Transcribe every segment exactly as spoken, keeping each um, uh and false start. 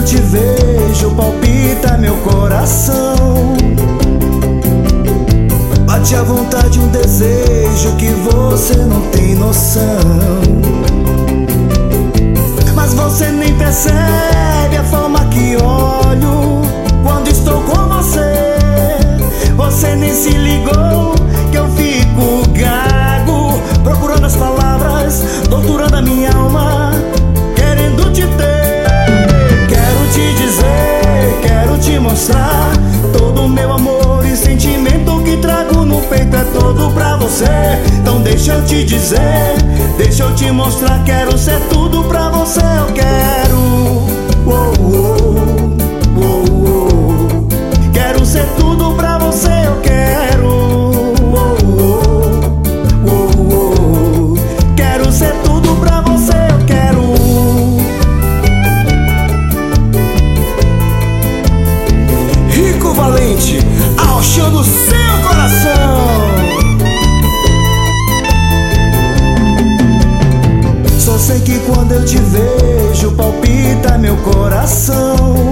te vejo, palpita meu coração. Bate à vontade um desejo que você não tem noção. Mas você nem percebe a forma que olho quando estou com você. Você nem se ligou que eu fico gago, procurando as palavras, torturando a minha alma, querendo te ter. Quero te dizer, quero te mostrar todo o meu amor e sentimento que trago no peito é todo pra você. Então deixa eu te dizer, deixa eu te mostrar, quero ser tudo pra você. Eu quero, oh, oh, oh, oh. Quero ser tudo pra você. Eu quero, oh, oh, oh, oh. Quero ser tudo pra você. Eu quero. Rico Valente, ao show do seu coração. Só sei que quando eu te vejo, palpita meu coração.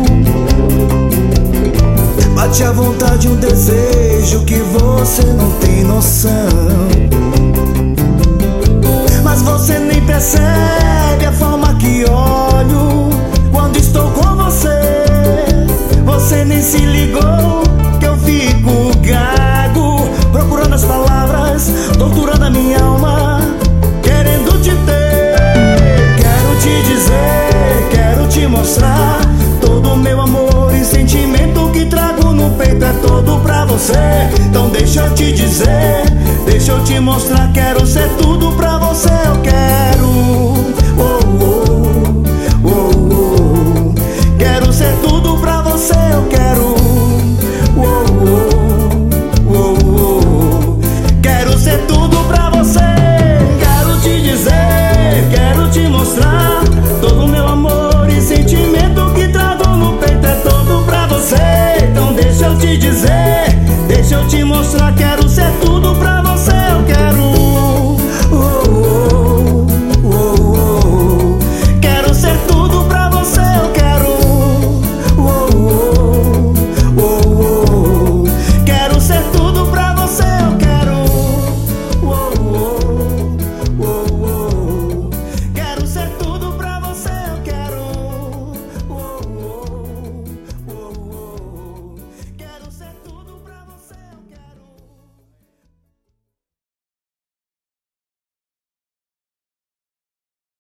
Bate à vontade um desejo que você não tem noção. Mas você nem percebe a forma que olho quando estou com você. Você nem se ligou que eu fico gago, procurando as palavras, torturando a minha alma, querendo te ter. Quero te dizer, quero te mostrar todo o meu amor e sentimento que trago no peito é todo pra você. Então deixa eu te dizer, deixa eu te mostrar, quero ser tudo pra você. Eu quero.